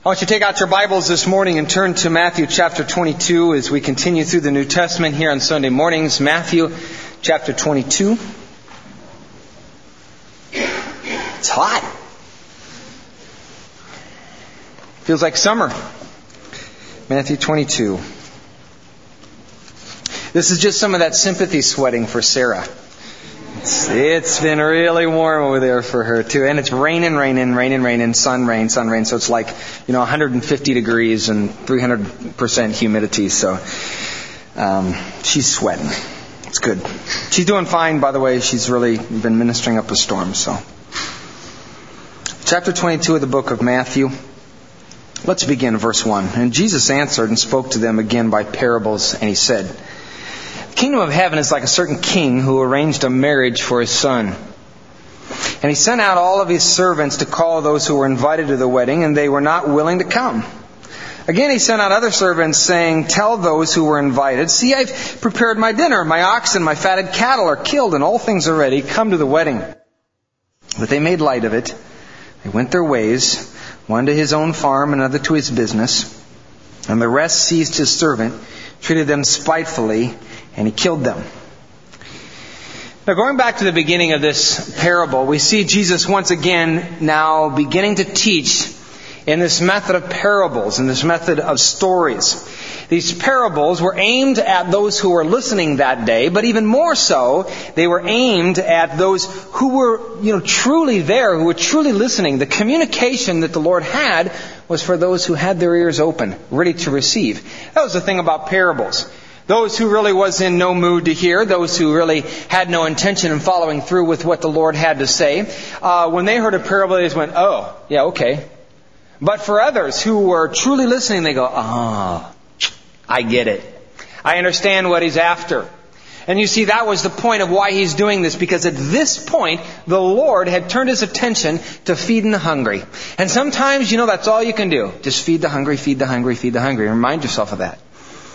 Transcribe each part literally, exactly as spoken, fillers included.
I want you to take out your Bibles this morning and turn to Matthew chapter twenty-two as we continue through the New Testament here on Sunday mornings. Matthew chapter twenty-two. It's hot. Feels like summer. Matthew twenty-two. This is just some of that sympathy sweating for Sarah. It's, it's been really warm over there for her too. And it's raining, raining, raining, raining, sun rain, sun rain. So it's like, you know, one hundred fifty degrees and three hundred percent humidity. So um, she's sweating. It's good. She's doing fine, by the way. She's really been ministering up a storm. So, chapter twenty-two of the book of Matthew. Let's begin verse one. And Jesus answered and spoke to them again by parables, and he said, "The kingdom of heaven is like a certain king who arranged a marriage for his son. And he sent out all of his servants to call those who were invited to the wedding, and they were not willing to come. Again he sent out other servants, saying, 'Tell those who were invited, see, I've prepared my dinner. My oxen, my fatted cattle are killed, and all things are ready. Come to the wedding.' But they made light of it. They went their ways, one to his own farm, another to his business. And the rest seized his servant, treated them spitefully, and he killed them." Now, going back to the beginning of this parable, we see Jesus once again now beginning to teach in this method of parables, in this method of stories. These parables were aimed at those who were listening that day, but even more so, they were aimed at those who were, you know, truly there, who were truly listening. The communication that the Lord had was for those who had their ears open, ready to receive. That was the thing about parables. Those who really was in no mood to hear, those who really had no intention in following through with what the Lord had to say, uh, when they heard a parable, they just went, "Oh, yeah, okay." But for others who were truly listening, they go, "Ah, I get it. I understand what he's after." And you see, that was the point of why he's doing this, because at this point, the Lord had turned his attention to feeding the hungry. And sometimes, you know, that's all you can do. Just feed the hungry, feed the hungry, feed the hungry. Remind yourself of that.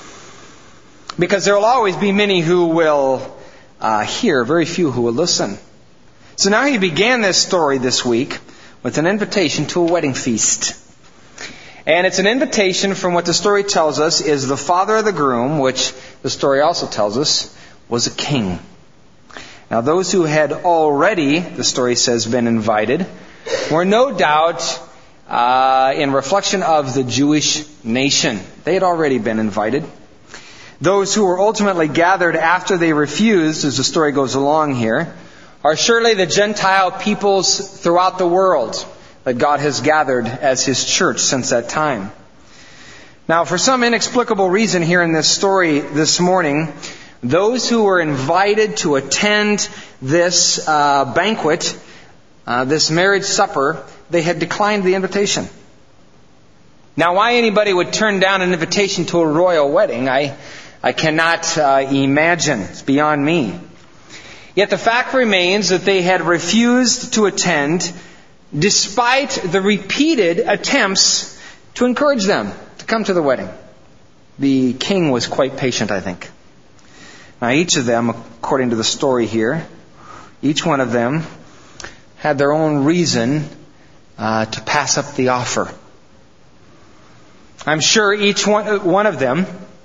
Because there will always be many who will uh, hear, very few who will listen. So now he began this story this week with an invitation to a wedding feast. And it's an invitation from what the story tells us is the father of the groom, which the story also tells us was a king. Now those who had already, the story says, been invited, were no doubt uh, in reflection of the Jewish nation. They had already been invited. Those who were ultimately gathered after they refused, as the story goes along here, are surely the Gentile peoples throughout the world that God has gathered as His church since that time. Now, for some inexplicable reason here in this story this morning, those who were invited to attend this uh, banquet, uh, this marriage supper, they had declined the invitation. Now, why anybody would turn down an invitation to a royal wedding, I I cannot uh, imagine. It's beyond me. Yet the fact remains that they had refused to attend despite the repeated attempts to encourage them to come to the wedding. The king was quite patient, I think. Now each of them, according to the story here, each one of them had their own reason uh, to pass up the offer. I'm sure each one, one of them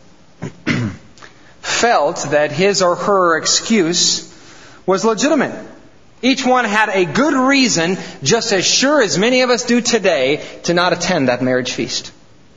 felt that his or her excuse was legitimate. Each one had a good reason, just as sure as many of us do today, to not attend that marriage feast.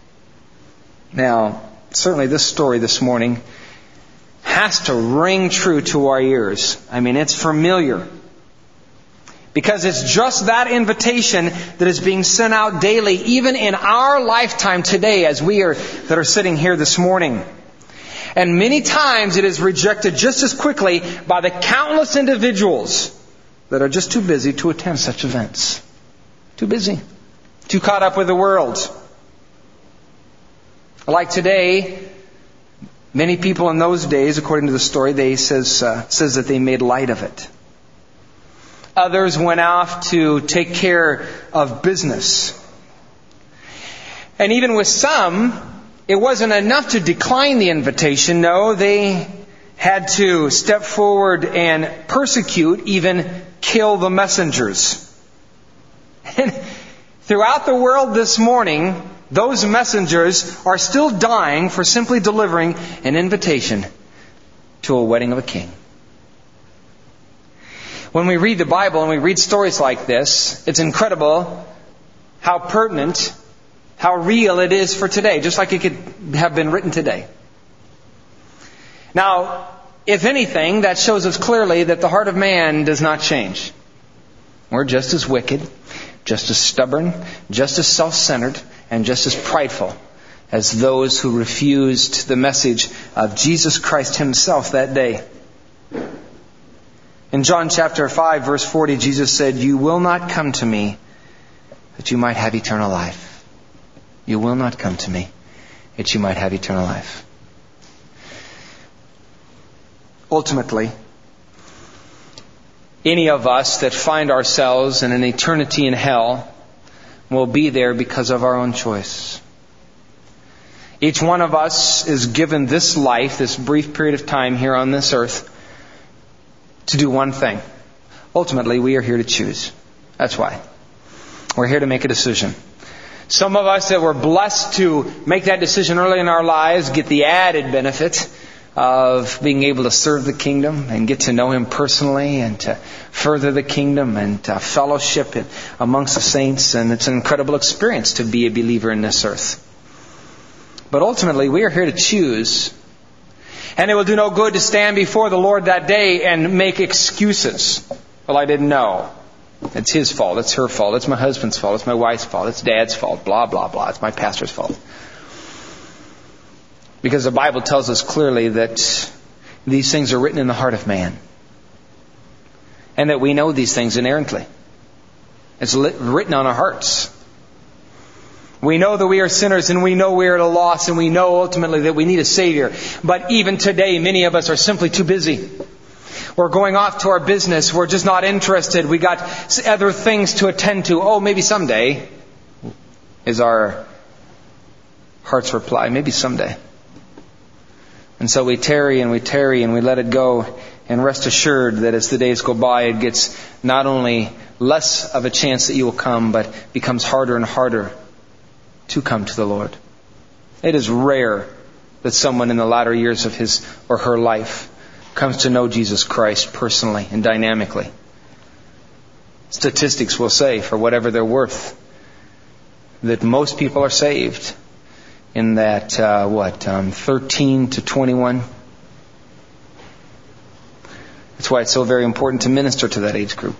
Now, certainly this story this morning has to ring true to our ears. I mean, it's familiar. Because it's just that invitation that is being sent out daily, even in our lifetime today, as we are that are sitting here this morning. And many times it is rejected just as quickly by the countless individuals that are just too busy to attend such events. Too busy. Too caught up with the world. Like today, many people in those days, according to the story, they says uh, says that they made light of it. Others went off to take care of business. And even with some, it wasn't enough to decline the invitation. No, they had to step forward and persecute, even kill the messengers. And throughout the world this morning, those messengers are still dying for simply delivering an invitation to a wedding of a king. When we read the Bible and we read stories like this, it's incredible how pertinent, how real it is for today, just like it could have been written today. Now, if anything, that shows us clearly that the heart of man does not change. We're just as wicked, just as stubborn, just as self-centered, and just as prideful as those who refused the message of Jesus Christ Himself that day. In John chapter five, verse forty, Jesus said, "You will not come to me that you might have eternal life." You will not come to me that you might have eternal life. Ultimately, any of us that find ourselves in an eternity in hell will be there because of our own choice. Each one of us is given this life, this brief period of time here on this earth, to do one thing. Ultimately, we are here to choose. That's why. We're here to make a decision. Some of us that were blessed to make that decision early in our lives get the added benefit of being able to serve the kingdom and get to know Him personally and to further the kingdom and to fellowship amongst the saints. And it's an incredible experience to be a believer in this earth. But ultimately, we are here to choose. And it will do no good to stand before the Lord that day and make excuses. Well, I didn't know. It's His fault. It's her fault. It's my husband's fault. It's my wife's fault. It's Dad's fault. Blah, blah, blah. It's my pastor's fault. Because the Bible tells us clearly that these things are written in the heart of man. And that we know these things inerrantly. It's written on our hearts. We know that we are sinners and we know we are at a loss and we know ultimately that we need a Savior. But even today, many of us are simply too busy. We're going off to our business. We're just not interested. We got other things to attend to. Oh, maybe someday is our heart's reply. Maybe someday. And so we tarry and we tarry and we let it go. And rest assured that as the days go by, it gets not only less of a chance that you will come, but becomes harder and harder to come to the Lord. It is rare that someone in the latter years of his or her life comes to know Jesus Christ personally and dynamically. Statistics will say, for whatever they're worth, that most people are saved in that, uh, what, um, thirteen to twenty-one. That's why it's so very important to minister to that age group.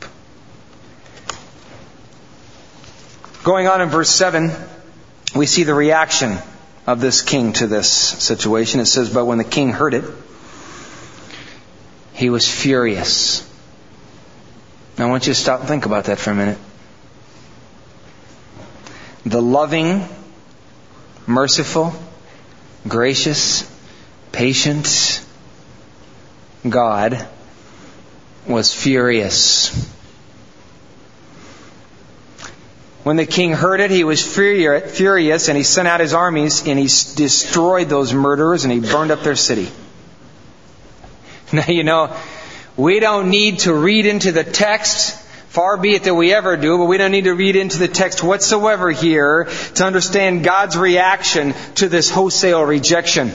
Going on in verse seven, we see the reaction of this king to this situation. It says, "But when the king heard it, he was furious." Now I want you to stop and think about that for a minute. The loving, merciful, gracious, patient God was furious. When the king heard it, he was furious, and he sent out his armies, and he destroyed those murderers, and he burned up their city. Now, you know, we don't need to read into the text, far be it that we ever do, but we don't need to read into the text whatsoever here to understand God's reaction to this wholesale rejection.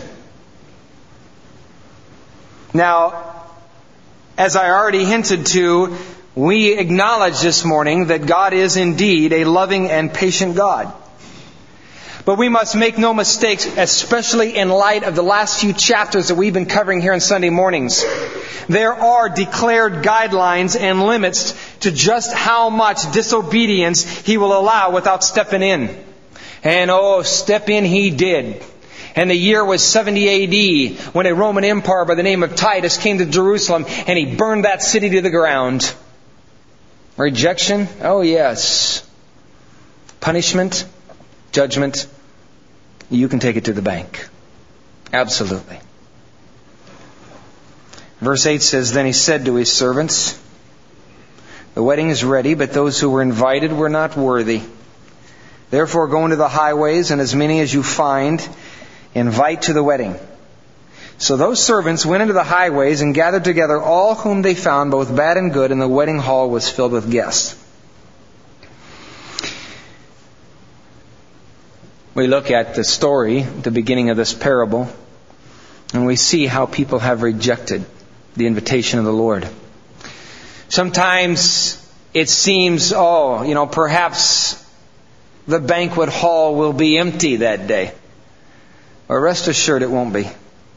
Now, as I already hinted to, we acknowledge this morning that God is indeed a loving and patient God. But we must make no mistakes, especially in light of the last few chapters that we've been covering here on Sunday mornings. There are declared guidelines and limits to just how much disobedience He will allow without stepping in. And oh, step in He did. And the year was seventy A D when a Roman Empire by the name of Titus came to Jerusalem and he burned that city to the ground. Rejection? Oh yes. Punishment? Judgment? You can take it to the bank. Absolutely. Verse eight says, "Then he said to his servants, 'The wedding is ready, but those who were invited were not worthy. Therefore go into the highways, and as many as you find, invite to the wedding.' So those servants went into the highways and gathered together all whom they found, both bad and good, and the wedding hall was filled with guests." We look at the story, the beginning of this parable, and we see how people have rejected the invitation of the Lord. Sometimes it seems, oh, you know, perhaps the banquet hall will be empty that day. But rest assured it won't be.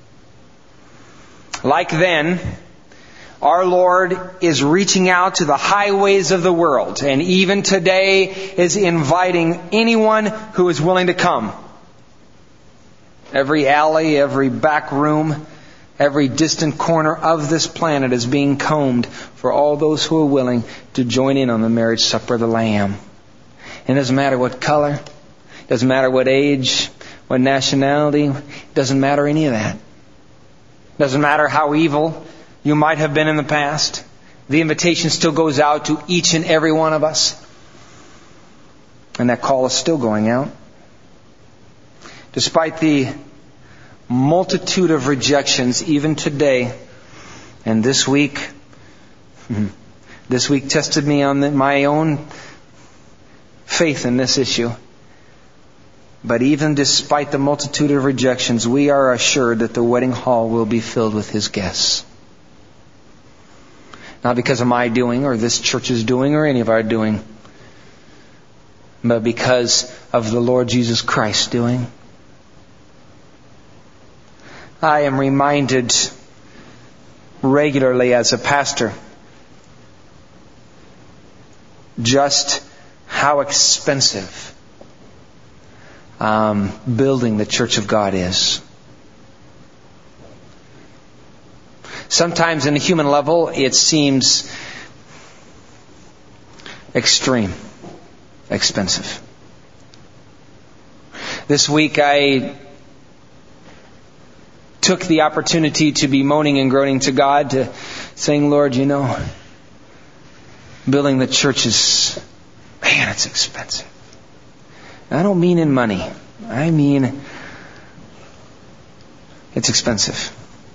Like then, our Lord is reaching out to the highways of the world, and even today is inviting anyone who is willing to come. Every alley, every back room, every distant corner of this planet is being combed for all those who are willing to join in on the marriage supper of the Lamb. And it doesn't matter what color, it doesn't matter what age, what nationality, it doesn't matter any of that. It doesn't matter how evil you might have been in the past. The invitation still goes out to each and every one of us. And that call is still going out. Despite the multitude of rejections, even today, and this week, this week tested me on the, my own faith in this issue. But even despite the multitude of rejections, we are assured that the wedding hall will be filled with His guests. Not because of my doing or this church's doing or any of our doing, but because of the Lord Jesus Christ's doing. I am reminded regularly as a pastor just how expensive um, building the Church of God is. Sometimes in a human level it seems extreme, expensive. This week I took the opportunity to be moaning and groaning to God, to saying, Lord, you know, building the church is, man, it's expensive. I don't mean in money. I mean, it's expensive.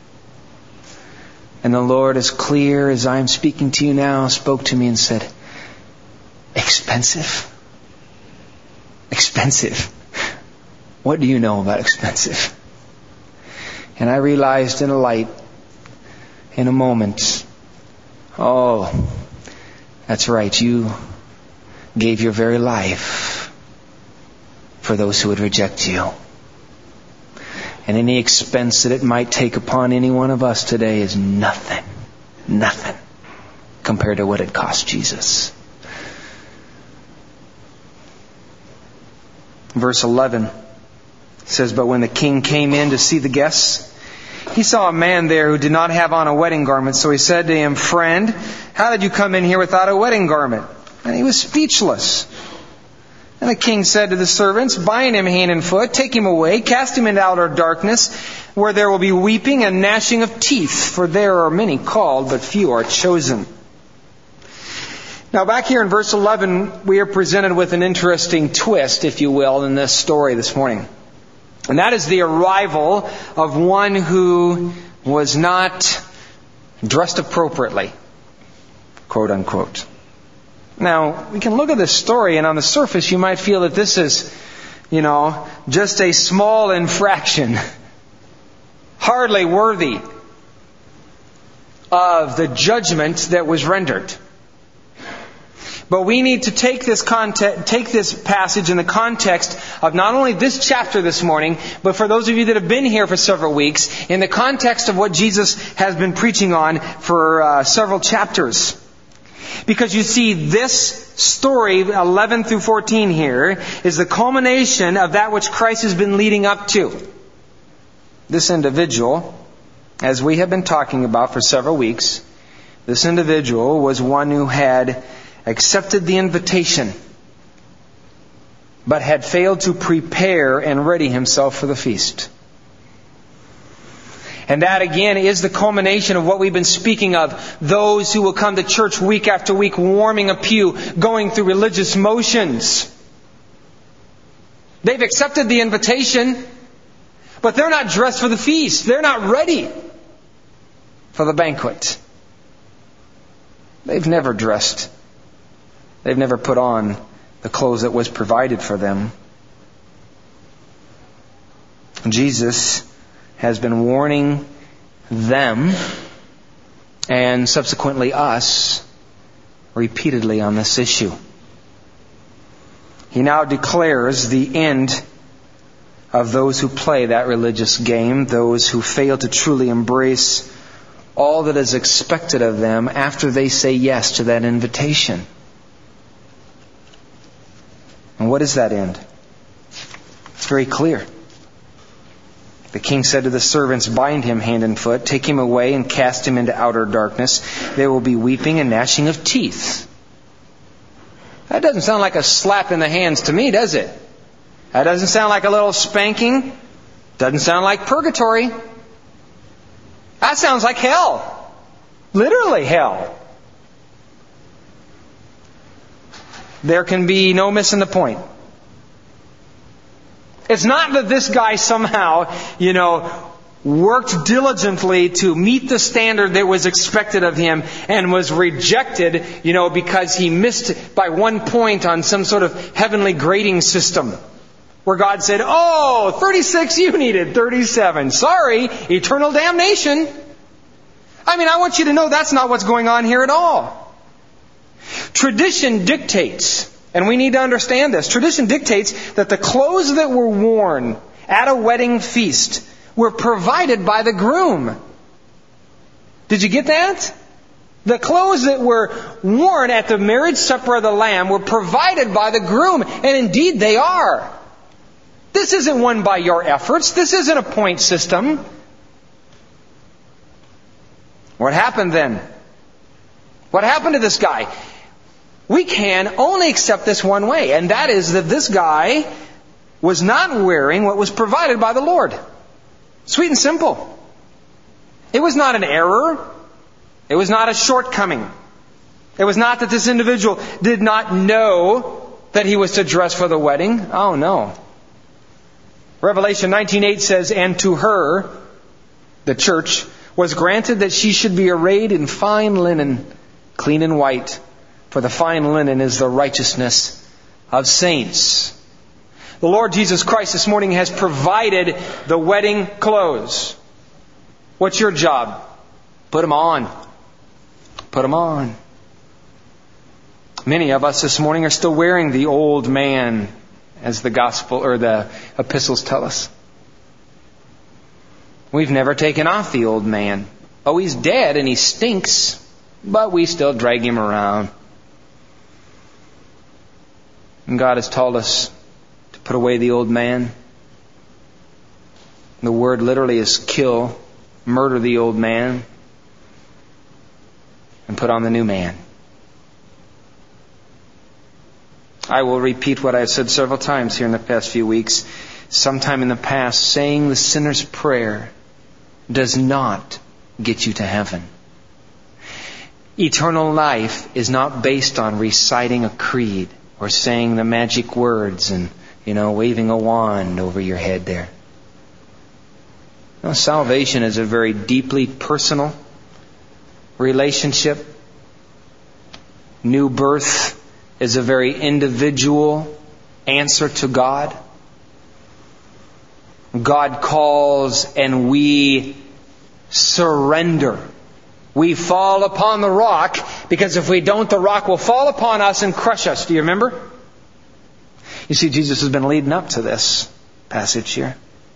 And the Lord, as clear as I'm speaking to you now, spoke to me and said, expensive? Expensive? What do you know about expensive? And I realized in a light, in a moment, oh, that's right, you gave your very life for those who would reject you. And any expense that it might take upon any one of us today is nothing, nothing compared to what it cost Jesus. Verse eleven says, but when the king came in to see the guests, he saw a man there who did not have on a wedding garment. So he said to him, friend, how did you come in here without a wedding garment? And he was speechless. And the king said to the servants, bind him hand and foot, take him away, cast him into outer darkness, where there will be weeping and gnashing of teeth, for there are many called, but few are chosen. Now back here in verse eleven, we are presented with an interesting twist, if you will, in this story this morning. And that is the arrival of one who was not dressed appropriately, quote unquote. Now, we can look at this story, and on the surface you might feel that this is, you know, just a small infraction, hardly worthy of the judgment that was rendered. But we need to take this context, take this passage in the context of not only this chapter this morning, but for those of you that have been here for several weeks, in the context of what Jesus has been preaching on for uh, several chapters. Because you see, this story, eleven through fourteen here, is the culmination of that which Christ has been leading up to. This individual, as we have been talking about for several weeks, this individual was one who had accepted the invitation, but had failed to prepare and ready himself for the feast. And that again is the culmination of what we've been speaking of. Those who will come to church week after week, warming a pew, going through religious motions. They've accepted the invitation, but they're not dressed for the feast. They're not ready for the banquet. They've never dressed. They've never put on the clothes that was provided for them. Jesus has been warning them and subsequently us repeatedly on this issue. He now declares the end of those who play that religious game, those who fail to truly embrace all that is expected of them after they say yes to that invitation. And what is that end? It's very clear. The king said to the servants, "Bind him hand and foot, take him away and cast him into outer darkness. There will be weeping and gnashing of teeth." That doesn't sound like a slap in the hands to me, does it? That doesn't sound like a little spanking. Doesn't sound like purgatory. That sounds like hell. Literally hell. There can be no missing the point. It's not that this guy somehow, you know, worked diligently to meet the standard that was expected of him and was rejected, you know, because he missed by one point on some sort of heavenly grading system. Where God said, "Oh, thirty-six, you needed thirty-seven. Sorry, eternal damnation." I mean, I want you to know that's not what's going on here at all. Tradition dictates, and we need to understand this, tradition dictates that the clothes that were worn at a wedding feast were provided by the groom. Did you get that? The clothes that were worn at the marriage supper of the Lamb were provided by the groom, and indeed they are. This isn't won by your efforts. This isn't a point system. What happened then? What happened to this guy? We can only accept this one way, and that is that this guy was not wearing what was provided by the Lord. Sweet and simple. It was not an error. It was not a shortcoming. It was not that this individual did not know that he was to dress for the wedding. Oh no. Revelation nineteen eight says, "And to her," the church, "was granted that she should be arrayed in fine linen, clean and white. For the fine linen is the righteousness of saints." The Lord Jesus Christ this morning has provided the wedding clothes. What's your job? Put them on. Put them on. Many of us this morning are still wearing the old man, as the gospel or the epistles tell us. We've never taken off the old man. Oh, he's dead and he stinks, but we still drag him around. And God has told us to put away the old man. The word literally is kill, murder the old man, and put on the new man. I will repeat what I've said several times here in the past few weeks. Sometime in the past, saying the sinner's prayer does not get you to heaven. Eternal life is not based on reciting a creed or saying the magic words and, you know, waving a wand over your head there. No, salvation is a very deeply personal relationship. New birth is a very individual answer to God. God calls and we surrender. We fall upon the rock because if we don't, the rock will fall upon us and crush us. Do you remember? You see, Jesus has been leading up to this passage here.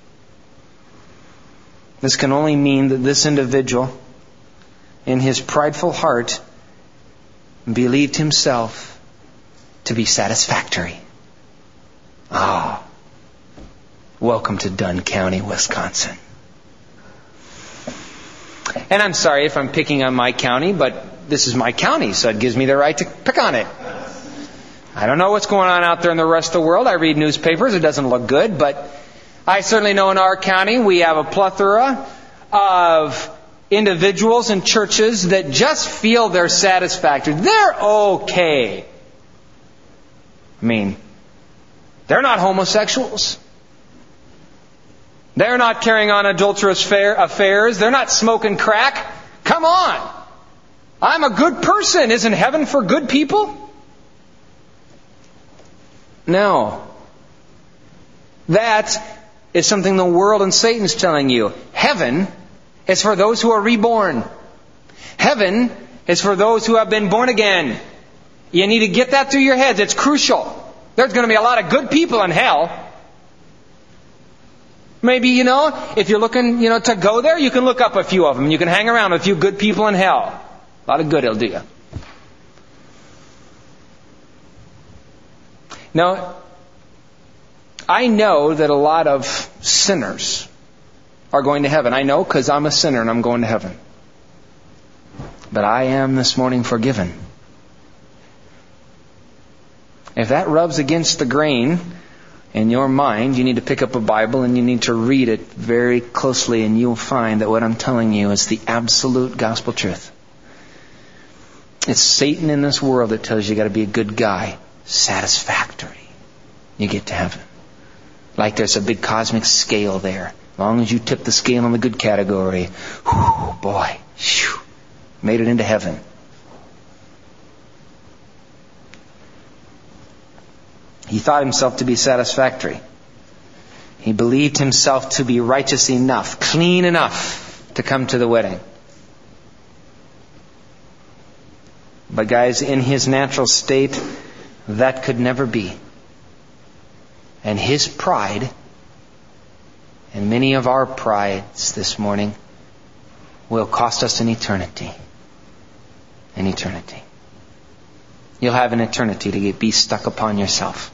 This can only mean that this individual, in his prideful heart, believed himself to be satisfactory. Ah, welcome to Dunn County, Wisconsin. And I'm sorry if I'm picking on my county, but this is my county, so it gives me the right to pick on it. I don't know what's going on out there in the rest of the world. I read newspapers. It doesn't look good, but I certainly know in our county we have a plethora of individuals and churches that just feel they're satisfactory. They're okay. I mean, they're not homosexuals. They're not carrying on adulterous affairs. They're not smoking crack. Come on. I'm a good person. Isn't heaven for good people? No. That is something the world and Satan's telling you. Heaven is for those who are reborn. Heaven is for those who have been born again. You need to get that through your heads. It's crucial. There's going to be a lot of good people in hell. Maybe, you know, if you're looking, you know, to go there, you can look up a few of them. You can hang around with a few good people in hell. A lot of good it'll do you. Now, I know that a lot of sinners are going to heaven. I know because I'm a sinner and I'm going to heaven. But I am this morning forgiven. If that rubs against the grain in your mind, you need to pick up a Bible and you need to read it very closely, and you'll find that what I'm telling you is the absolute gospel truth. It's Satan in this world that tells you you got to be a good guy. Satisfactory. You get to heaven. Like there's a big cosmic scale there. As long as you tip the scale in the good category, whew, boy, whew, made it into heaven. He thought himself to be satisfactory. He believed himself to be righteous enough, clean enough to come to the wedding. But guys, in his natural state, that could never be. And his pride, and many of our prides this morning, will cost us an eternity. An eternity. You'll have an eternity to get, be stuck upon yourself.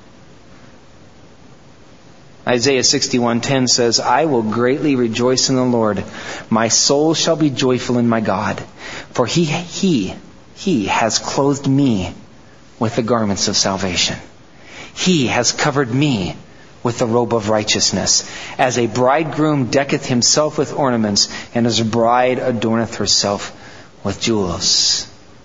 Isaiah sixty-one ten says, I will greatly rejoice in the Lord. My soul shall be joyful in my God. For he, he, he has clothed me with the garments of salvation. He has covered me with the robe of righteousness. As a bridegroom decketh himself with ornaments, and as a bride adorneth herself with jewels.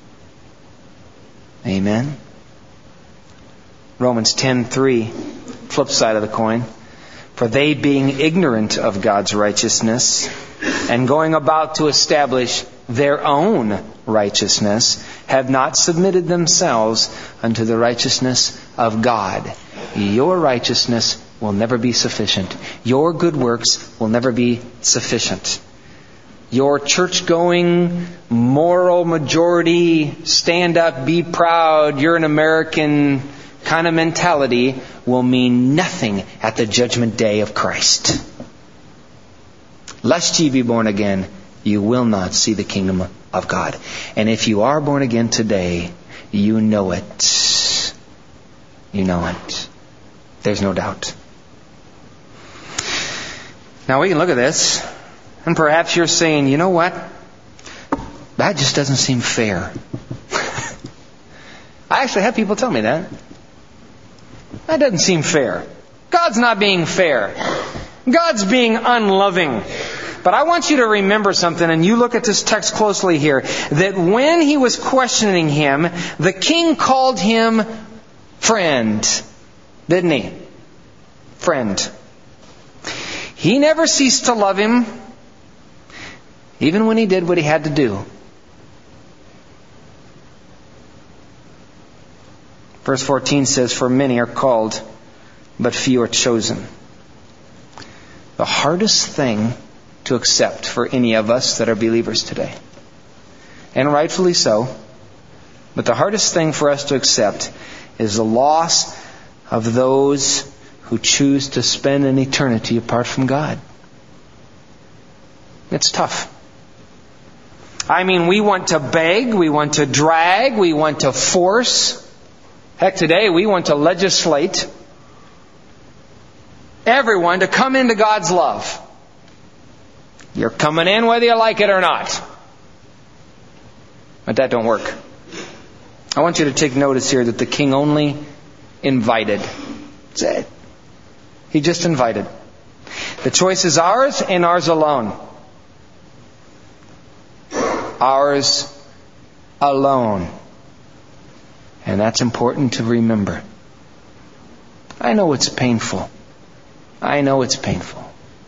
Amen. Romans ten three, flip side of the coin. For they, being ignorant of God's righteousness, and going about to establish their own righteousness, have not submitted themselves unto the righteousness of God. Your righteousness will never be sufficient. Your good works will never be sufficient. Your church-going, moral majority, stand up, be proud, you're an American kind of mentality will mean nothing at the judgment day of Christ. Lest ye be born again, you will not see the kingdom of God. And if you are born again today, you know it. You know it. There's no doubt. Now we can look at this, and perhaps you're saying, you know what? That just doesn't seem fair. I actually have people tell me that. That doesn't seem fair. God's not being fair. God's being unloving. But I want you to remember something, and you look at this text closely here, that when he was questioning him, the king called him friend. Didn't he? Friend. He never ceased to love him, even when he did what he had to do. Verse fourteen says, for many are called, but few are chosen. The hardest thing to accept for any of us that are believers today, and rightfully so, but the hardest thing for us to accept is the loss of those who choose to spend an eternity apart from God. It's tough. I mean, we want to beg, we want to drag, we want to force. Heck, today we want to legislate everyone to come into God's love. You're coming in whether you like it or not. But that don't work. I want you to take notice here that the king only invited. That's it. He just invited. The choice is ours and ours alone. Ours alone. And that's important to remember. I know it's painful. I know it's painful.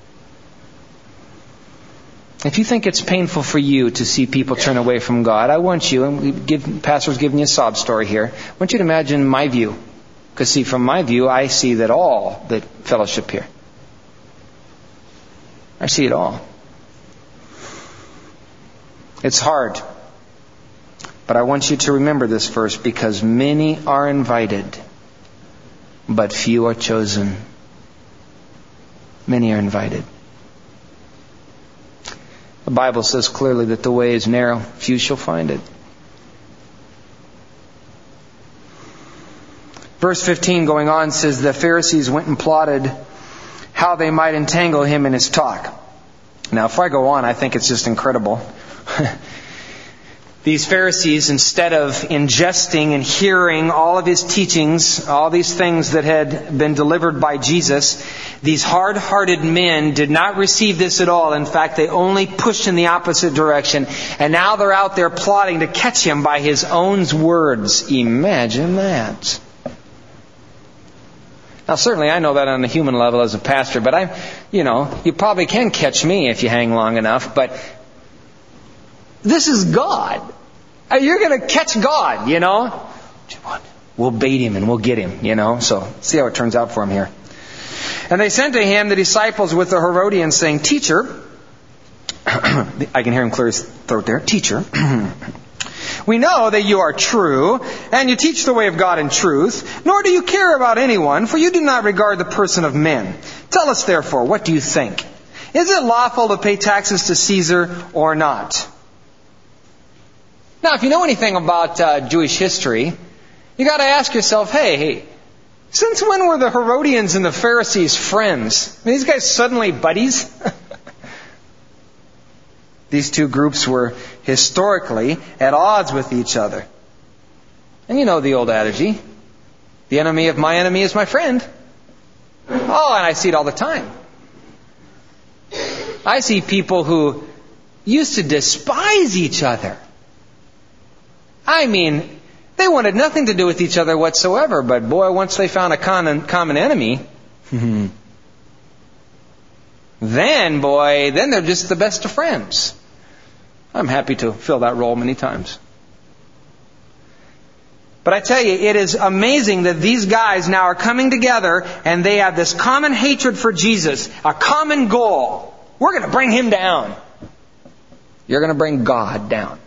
If you think it's painful for you to see people turn away from God, I want you, and we give, Pastor's giving you a sob story here, I want you to imagine my view. Because see, from my view, I see that all that fellowship here. I see it all. It's hard. But I want you to remember this verse, because many are invited, but few are chosen. Many are invited. The Bible says clearly that the way is narrow. Few shall find it. Verse fifteen going on says, the Pharisees went and plotted how they might entangle him in his talk. Now, if I go on, I think it's just incredible. These Pharisees, instead of ingesting and hearing all of His teachings, all these things that had been delivered by Jesus, these hard-hearted men did not receive this at all. In fact, they only pushed in the opposite direction. And now they're out there plotting to catch Him by His own words. Imagine that. Now, certainly I know that on a human level as a pastor, but I'm, you know, you probably can catch me if you hang long enough, but this is God. You're going to catch God, you know. We'll bait Him and we'll get Him, you know. So, see how it turns out for Him here. And they sent to Him the disciples with the Herodians, saying, Teacher, I can hear him clear his throat there. Teacher, we know that you are true, and you teach the way of God in truth, nor do you care about anyone, for you do not regard the person of men. Tell us, therefore, what do you think? Is it lawful to pay taxes to Caesar or not? Now, if you know anything about uh, Jewish history, you got to ask yourself, hey, hey, since when were the Herodians and the Pharisees friends? Are these guys suddenly buddies? These two groups were historically at odds with each other. And you know the old adage, the enemy of my enemy is my friend. Oh, and I see it all the time. I see people who used to despise each other. I mean, they wanted nothing to do with each other whatsoever, but boy, once they found a common, common enemy, then, boy, then they're just the best of friends. I'm happy to fill that role many times. But I tell you, it is amazing that these guys now are coming together and they have this common hatred for Jesus, a common goal. We're going to bring Him down. You're going to bring God down.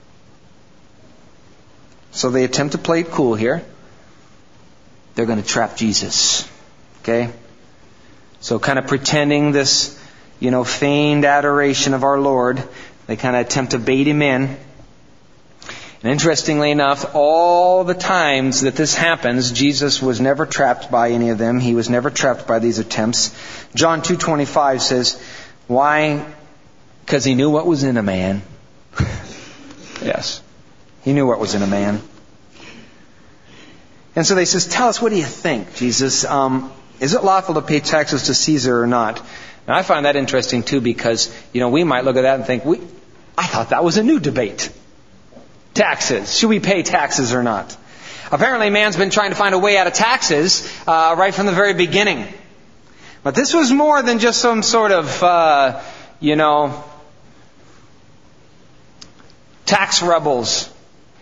So they attempt to play it cool here. They're going to trap Jesus. Okay? So kind of pretending this, you know, feigned adoration of our Lord. They kind of attempt to bait Him in. And interestingly enough, all the times that this happens, Jesus was never trapped by any of them. He was never trapped by these attempts. John two twenty-five says, why? Because He knew what was in a man. Yes. He knew what was in a man. And so they says, tell us, what do you think, Jesus? Um, is it lawful to pay taxes to Caesar or not? And I find that interesting too, because, you know, we might look at that and think, we, I thought that was a new debate. Taxes. Should we pay taxes or not? Apparently man's been trying to find a way out of taxes uh, right from the very beginning. But this was more than just some sort of, uh, you know, tax rebels.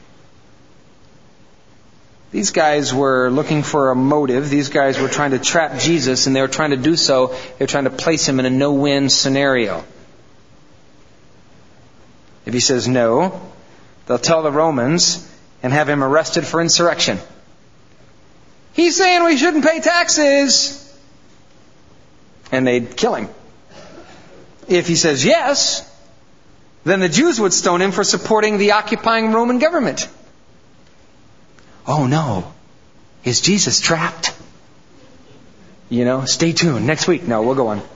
These guys were looking for a motive. These guys were trying to trap Jesus, and they were trying to do so. They were trying to place Him in a no-win scenario. If He says no, they'll tell the Romans and have Him arrested for insurrection. He's saying we shouldn't pay taxes. And they'd kill Him. If He says yes, then the Jews would stone Him for supporting the occupying Roman government. Oh no, is Jesus trapped? You know, stay tuned. Next week. No, we'll go on.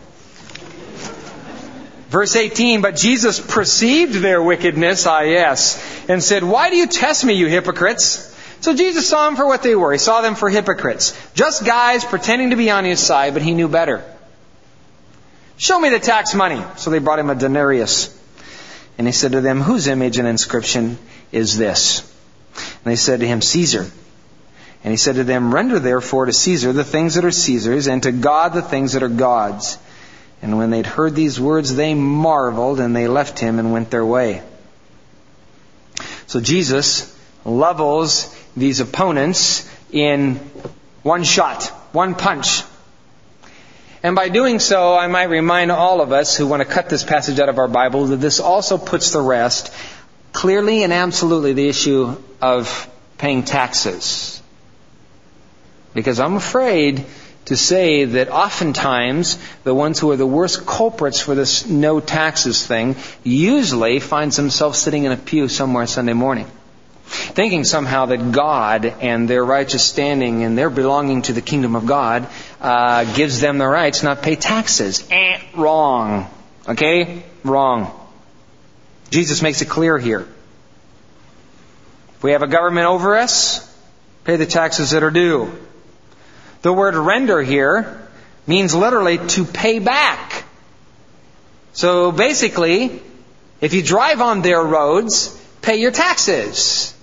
Verse eighteen, but Jesus perceived their wickedness, ah yes, and said, why do you test me, you hypocrites? So Jesus saw them for what they were. He saw them for hypocrites. Just guys pretending to be on His side, but He knew better. Show me the tax money. So they brought Him a denarius. And He said to them, whose image and inscription is this? And they said to Him, Caesar. And He said to them, render therefore to Caesar the things that are Caesar's, and to God the things that are God's. And when they'd heard these words, they marveled, and they left Him and went their way. So Jesus levels these opponents in one shot, one punch. And by doing so, I might remind all of us who want to cut this passage out of our Bible that this also puts to rest clearly and absolutely the issue of paying taxes. Because I'm afraid to say that oftentimes the ones who are the worst culprits for this no taxes thing usually finds themselves sitting in a pew somewhere Sunday morning, thinking somehow that God and their righteous standing and their belonging to the kingdom of God uh, gives them the right to not pay taxes. Eh, wrong. Okay? Wrong. Jesus makes it clear here. If we have a government over us, pay the taxes that are due. The word render here means literally to pay back. So basically, if you drive on their roads, pay your taxes.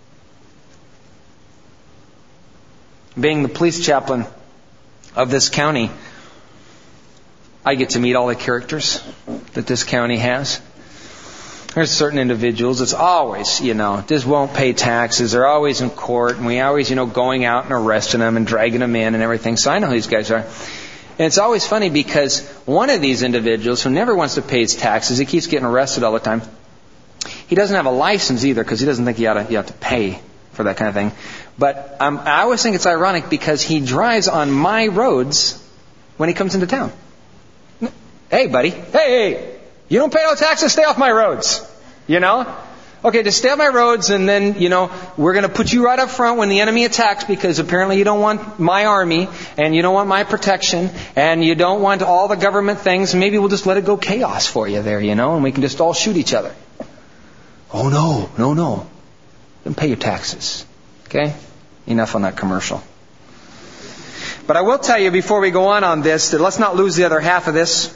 Being the police chaplain of this county, I get to meet all the characters that this county has. There's certain individuals that's always, you know, just won't pay taxes. They're always in court, and we always, you know, going out and arresting them and dragging them in and everything. So I know who these guys are. And it's always funny because one of these individuals who never wants to pay his taxes, he keeps getting arrested all the time. He doesn't have a license either because he doesn't think he ought to, he ought to pay for that kind of thing. But um, I always think it's ironic because he drives on my roads when he comes into town. Hey, buddy. Hey, hey. You don't pay no taxes, stay off my roads. You know? Okay, just stay off my roads, and then, you know, we're going to put you right up front when the enemy attacks because apparently you don't want my army, and you don't want my protection, and you don't want all the government things. Maybe we'll just let it go chaos for you there, you know, and we can just all shoot each other. Oh, no, no, no. Don't pay your taxes. Okay? Enough on that commercial. But I will tell you before we go on on this that let's not lose the other half of this.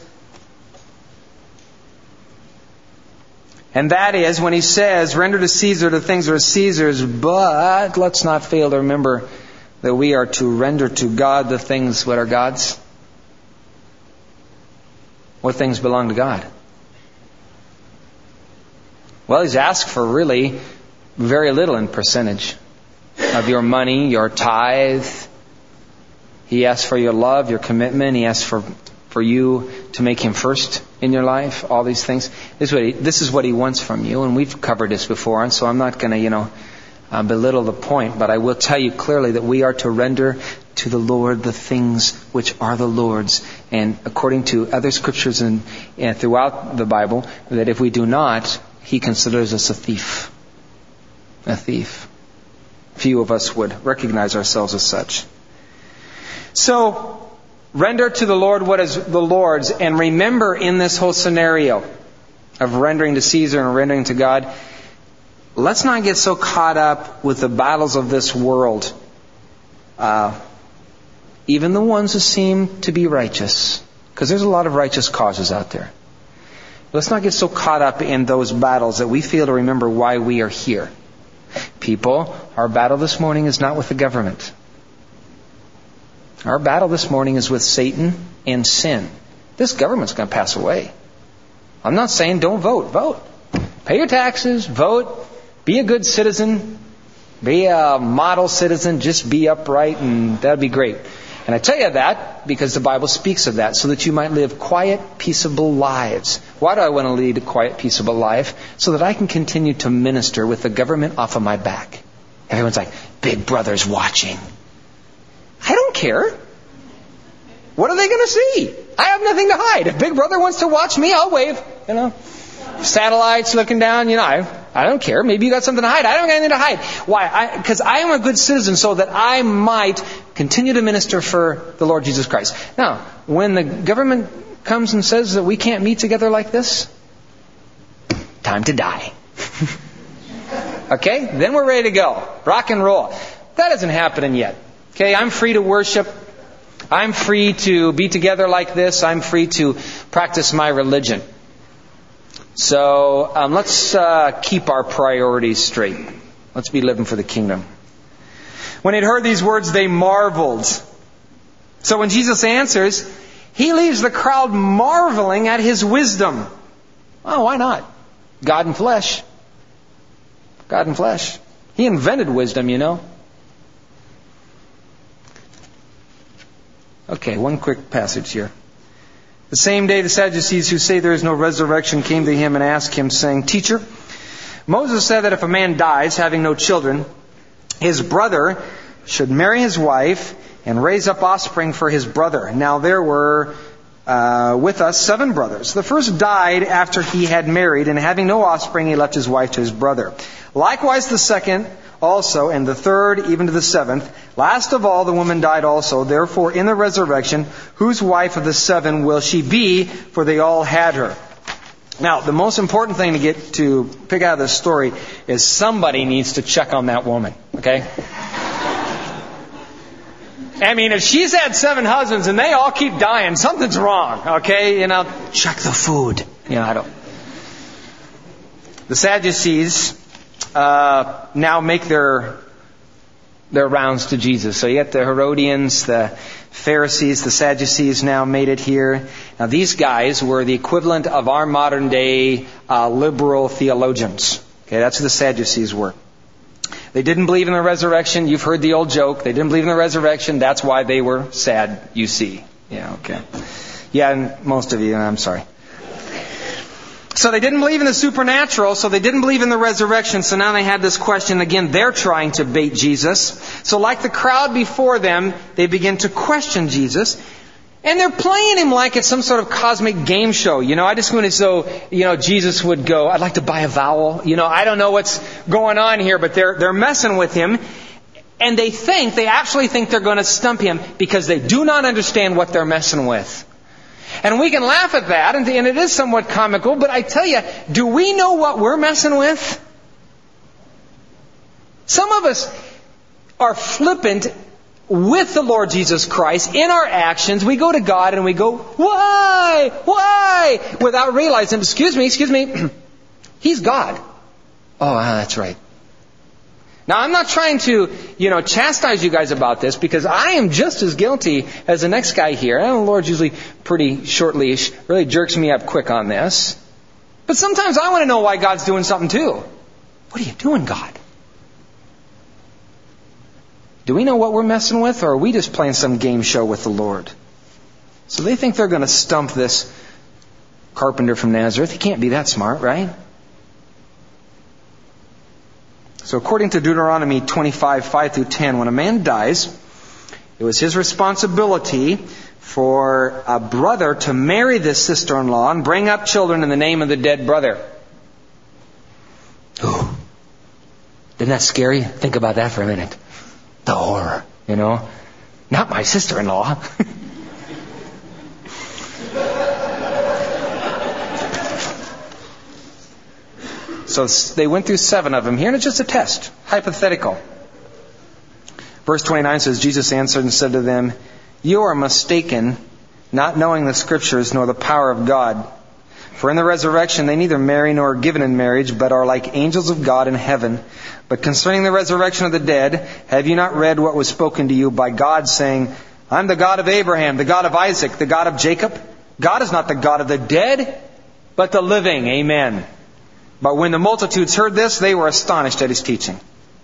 And that is when he says, render to Caesar the things that are Caesar's, but let's not fail to remember that we are to render to God the things that are God's. What things belong to God? Well, he's asked for really very little in percentage of your money, your tithe. He asks for your love, your commitment. He asks for for you to make Him first in your life, all these things. This is what He, this is what he wants from you, and we've covered this before, and so I'm not going to, you know, uh, belittle the point, but I will tell you clearly that we are to render to the Lord the things which are the Lord's. And according to other scriptures and, and throughout the Bible, that if we do not, He considers us a thief. A thief. Few of us would recognize ourselves as such. So, render to the Lord what is the Lord's. And remember in this whole scenario of rendering to Caesar and rendering to God, let's not get so caught up with the battles of this world. Uh, even the ones who seem to be righteous. Because there's a lot of righteous causes out there. Let's not get so caught up in those battles that we fail to remember why we are here. People, our battle this morning is not with the government. Our battle this morning is with Satan and sin. This government's going to pass away. I'm not saying don't vote. Vote. Pay your taxes. Vote. Be a good citizen. Be a model citizen. Just be upright, and that'd be great. And I tell you that because the Bible speaks of that, so that you might live quiet, peaceable lives. Why do I want to lead a quiet, peaceable life? So that I can continue to minister with the government off of my back. Everyone's like, Big Brother's watching. I don't care. What are they going to see? I have nothing to hide. If Big Brother wants to watch me, I'll wave. You know, satellites looking down. You know, I, I don't care. Maybe you got something to hide. I don't got anything to hide. Why? Because I, I am a good citizen, so that I might continue to minister for the Lord Jesus Christ. Now, when the government comes and says that we can't meet together like this, time to die. Okay? Then we're ready to go. Rock and roll. That isn't happening yet. Okay, I'm free to worship. I'm free to be together like this. I'm free to practice my religion. So um, let's uh, keep our priorities straight. Let's be living for the kingdom. When they'd heard these words, they marveled. So when Jesus answers, He leaves the crowd marveling at His wisdom. Oh, why not? God in flesh. God in flesh. He invented wisdom, you know. Okay, one quick passage here. The same day the Sadducees who say there is no resurrection came to him and asked him, saying, Teacher, Moses said that if a man dies having no children, his brother should marry his wife and raise up offspring for his brother. Now there were uh, with us seven brothers. The first died after he had married, and having no offspring, he left his wife to his brother. Likewise the second also, and the third, even to the seventh. Last of all, the woman died also. Therefore, in the resurrection, whose wife of the seven will she be? For they all had her. Now, the most important thing to get to pick out of this story is somebody needs to check on that woman. Okay? I mean, if she's had seven husbands and they all keep dying, something's wrong. Okay? You know, check the food. You know, I don't. The Sadducees uh, now make their their rounds to Jesus. So you get the Herodians, the Pharisees, the Sadducees now made it here. Now these guys were the equivalent of our modern day uh, liberal theologians. Okay, that's who the Sadducees were. They didn't believe in the resurrection. You've heard the old joke. They didn't believe in the resurrection. That's why they were sad, you see. Yeah, okay. Yeah, and most of you, I'm sorry. So they didn't believe in the supernatural, so they didn't believe in the resurrection, so now they had this question. Again, they're trying to bait Jesus. So like the crowd before them, they begin to question Jesus. And they're playing him like it's some sort of cosmic game show. You know, I just want to so, you know, Jesus would go, I'd like to buy a vowel. You know, I don't know what's going on here, but they're they're messing with him. And they think, they actually think they're going to stump him because they do not understand what they're messing with. And we can laugh at that, and it is somewhat comical, but I tell you, do we know what we're messing with? Some of us are flippant with the Lord Jesus Christ in our actions. We go to God and we go, why? Why? Without realizing, excuse me, excuse me, He's God. Oh, that's right. Now, I'm not trying to, you know, chastise you guys about this because I am just as guilty as the next guy here. And the Lord's usually pretty short leash, really jerks me up quick on this. But sometimes I want to know why God's doing something too. What are you doing, God? Do we know what we're messing with, or are we just playing some game show with the Lord? So they think they're going to stump this carpenter from Nazareth. He can't be that smart, right? So according to Deuteronomy twenty-five, five through ten, when a man dies, it was his responsibility for a brother to marry this sister-in-law and bring up children in the name of the dead brother. Ooh. Isn't that scary? Think about that for a minute. The horror, you know. Not my sister-in-law. So they went through seven of them here, and it's just a test, hypothetical. Verse twenty-nine says, Jesus answered and said to them, you are mistaken, not knowing the Scriptures nor the power of God. For in the resurrection they neither marry nor are given in marriage, but are like angels of God in heaven. But concerning the resurrection of the dead, have you not read what was spoken to you by God, saying, I'm the God of Abraham, the God of Isaac, the God of Jacob? God is not the God of the dead, but the living. Amen. But when the multitudes heard this, they were astonished at His teaching.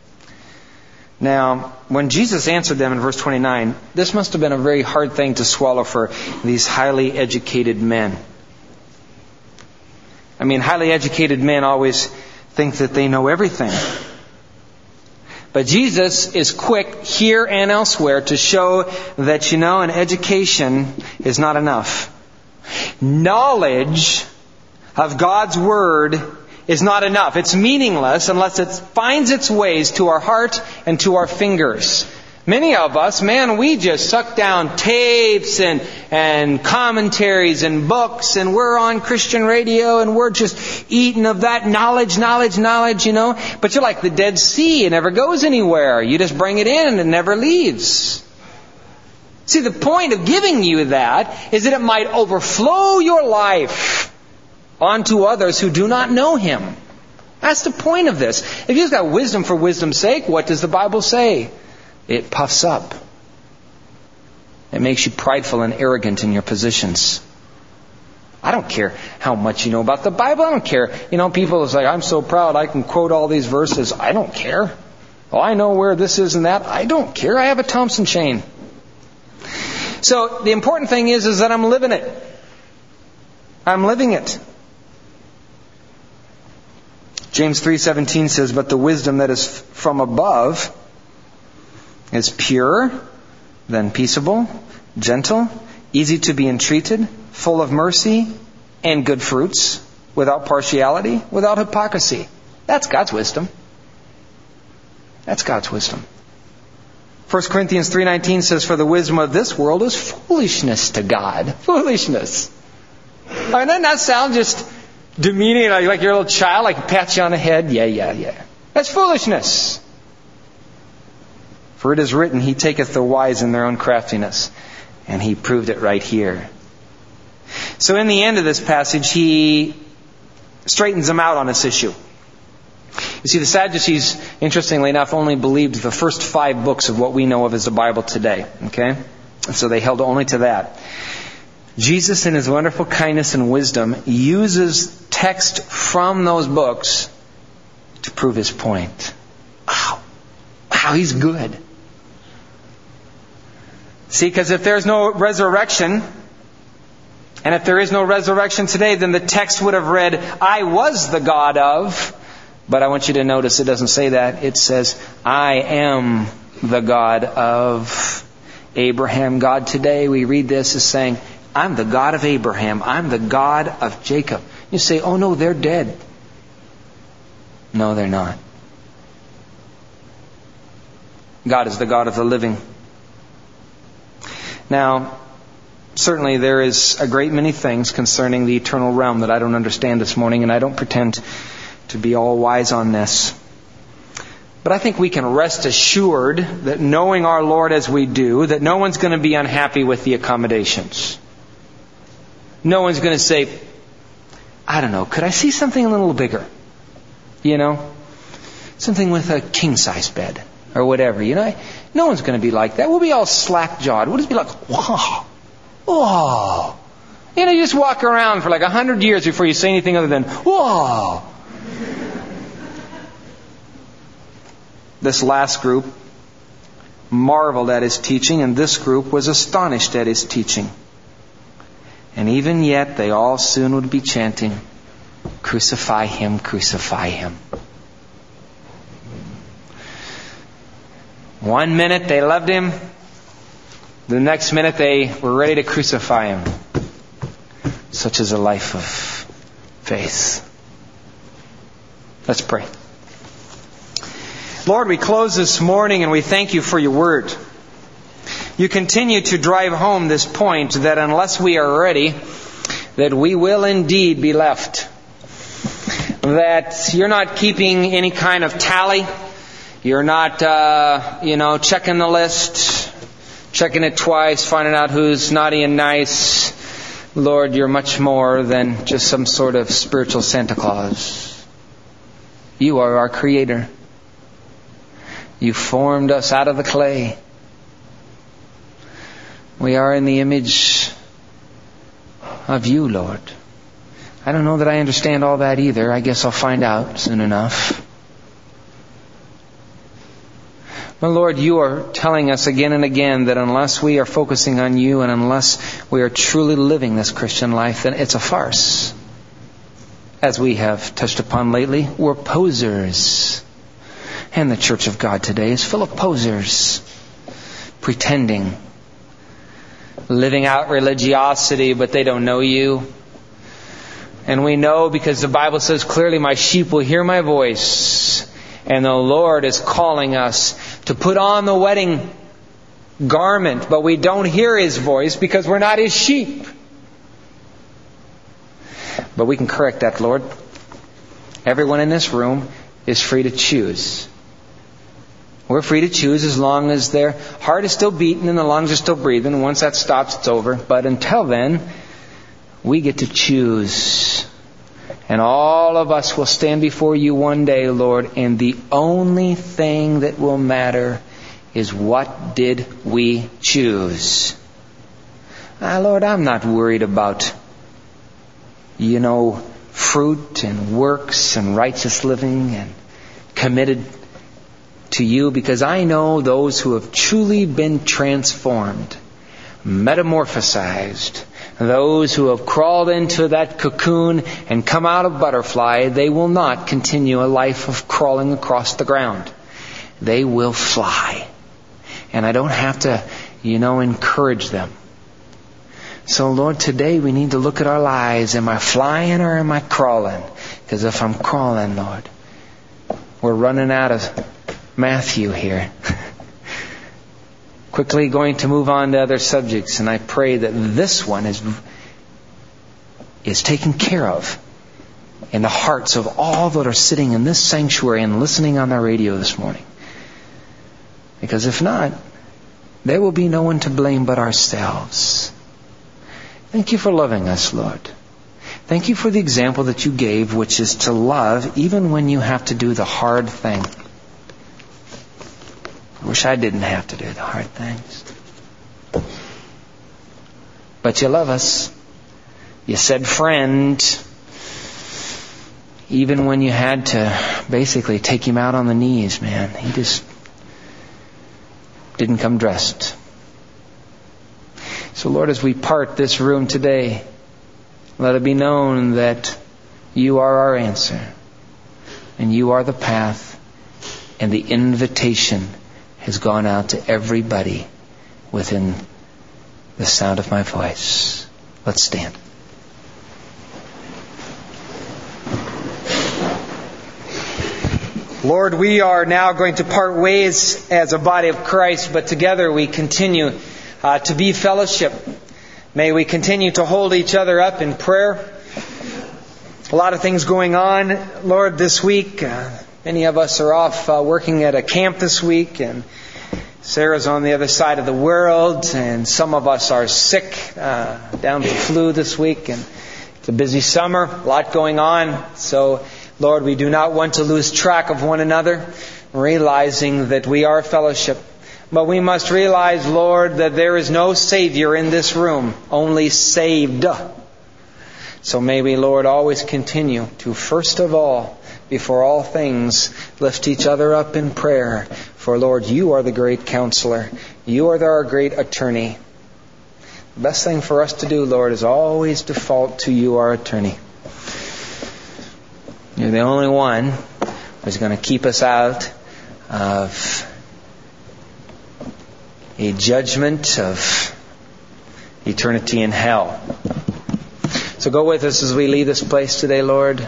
Now, when Jesus answered them in verse twenty-nine, this must have been a very hard thing to swallow for these highly educated men. I mean, highly educated men always think that they know everything. But Jesus is quick here and elsewhere to show that, you know, an education is not enough. Knowledge of God's Word is not enough. It's meaningless unless it finds its ways to our heart and to our fingers. Many of us, man, we just suck down tapes and, and commentaries and books, and we're on Christian radio and we're just eating of that knowledge, knowledge, knowledge, you know. But you're like the Dead Sea. It never goes anywhere. You just bring it in and it never leaves. See, the point of giving you that is that it might overflow your life onto others who do not know Him. That's the point of this. If you've got wisdom for wisdom's sake, what does the Bible say? It puffs up. It makes you prideful and arrogant in your positions. I don't care how much you know about the Bible. I don't care. You know, people say, I'm so proud I can quote all these verses. I don't care. Oh, I know where this is and that. I don't care. I have a Thompson chain. So the important thing is, is that I'm living it. I'm living it. James three seventeen says, but the wisdom that is from above is pure, then peaceable, gentle, easy to be entreated, full of mercy and good fruits, without partiality, without hypocrisy. That's God's wisdom. That's God's wisdom. First Corinthians three nineteen says, for the wisdom of this world is foolishness to God. Foolishness. I mean, doesn't that sound just demeaning, like, like you're a little child, like pat you on the head? Yeah, yeah, yeah. That's foolishness. For it is written, he taketh the wise in their own craftiness. And he proved it right here. So in the end of this passage, he straightens them out on this issue. You see, the Sadducees, interestingly enough, only believed the first five books of what we know of as the Bible today. Okay? And so they held only to that. Jesus, in his wonderful kindness and wisdom, uses text from those books to prove his point. Wow. Wow, he's good. See, because if there's no resurrection, and if there is no resurrection today, then the text would have read, I was the God of. But I want you to notice it doesn't say that. It says, I am the God of Abraham. God today, we read this as saying, I'm the God of Abraham. I'm the God of Jacob. You say, oh no, they're dead. No, they're not. God is the God of the living. Now, certainly there is a great many things concerning the eternal realm that I don't understand this morning, and I don't pretend to be all wise on this. But I think we can rest assured that knowing our Lord as we do, that no one's going to be unhappy with the accommodations. No one's going to say, I don't know, could I see something a little bigger? You know? Something with a king-size bed or whatever, you know? No one's going to be like that. We'll be all slack-jawed. We'll just be like, whoa, whoa. You know, you just walk around for like a hundred years before you say anything other than, whoa. This last group marveled at his teaching, and this group was astonished at his teaching. And even yet, they all soon would be chanting, crucify him, crucify him. One minute they loved him. The next minute they were ready to crucify him. Such is a life of faith. Let's pray. Lord, we close this morning and we thank you for your word. You continue to drive home this point that unless we are ready, that we will indeed be left. That you're not keeping any kind of tally. You're not, uh, you know, checking the list, checking it twice, finding out who's naughty and nice. Lord, you're much more than just some sort of spiritual Santa Claus. You are our Creator. You formed us out of the clay. We are in the image of you, Lord. I don't know that I understand all that either. I guess I'll find out soon enough. But Lord, you are telling us again and again that unless we are focusing on you and unless we are truly living this Christian life, then it's a farce. As we have touched upon lately, we're posers. And the Church of God today is full of posers, pretending, living out religiosity, but they don't know you. And we know because the Bible says clearly, my sheep will hear my voice. And the Lord is calling us to put on the wedding garment, but we don't hear His voice because we're not His sheep. But we can correct that, Lord. Everyone in this room is free to choose. We're free to choose as long as their heart is still beating and the lungs are still breathing. Once that stops, it's over. But until then, we get to choose. And all of us will stand before you one day, Lord, and the only thing that will matter is what did we choose? Ah, Lord, I'm not worried about, you know, fruit and works and righteous living and committed to you, because I know those who have truly been transformed metamorphosized. Those who have crawled into that cocoon and come out a butterfly, they will not continue a life of crawling across the ground. They will fly. And I don't have to, you know, encourage them. So, Lord, today we need to look at our lives. Am I flying or am I crawling? Because if I'm crawling, Lord, we're running out of Matthew here. Quickly going to move on to other subjects, and I pray that this one is is taken care of in the hearts of all that are sitting in this sanctuary and listening on the radio this morning. Because if not, there will be no one to blame but ourselves. Thank you for loving us, Lord. Thank you for the example that you gave, which is to love even when you have to do the hard thing. I wish I didn't have to do the hard things. But you love us. You said friend, even when you had to basically take him out on the knees, man. He just didn't come dressed. So, Lord, as we part this room today, let it be known that you are our answer, and you are the path, and the invitation has gone out to everybody within the sound of my voice. Let's stand. Lord, we are now going to part ways as a body of Christ, but together we continue uh, to be fellowship. May we continue to hold each other up in prayer. A lot of things going on, Lord, this week. Uh, many of us are off uh, working at a camp this week, and Sarah's on the other side of the world, and some of us are sick, uh, down with the flu this week, and it's a busy summer, a lot going on. So, Lord, we do not want to lose track of one another, realizing that we are fellowship. But we must realize, Lord, that there is no Savior in this room, only saved. So may we, Lord, always continue to, first of all, before all things, lift each other up in prayer. For, Lord, you are the great counselor. You are our great attorney. The best thing for us to do, Lord, is always default to you, our attorney. You're the only one who's going to keep us out of a judgment of eternity in hell. So go with us as we leave this place today, Lord.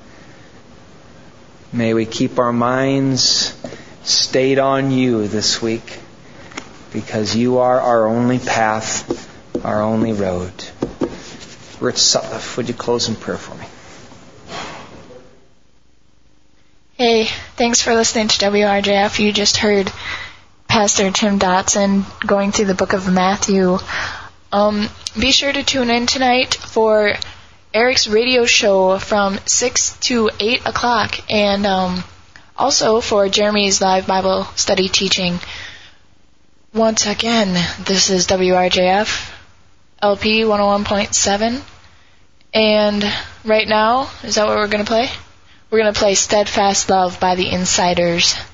May we keep our minds stayed on you this week, because you are our only path, our only road. Rich Sutliff, would you close in prayer for me? Hey, thanks for listening to W R J F. You just heard Pastor Tim Dotson going through the book of Matthew. Um, be sure to tune in tonight for Eric's radio show from six to eight o'clock, and um, also for Jeremy's live Bible study teaching. Once again, this is W R J F, L P one oh one point seven, and right now, is that what we're going to play? We're going to play Steadfast Love by the Insiders.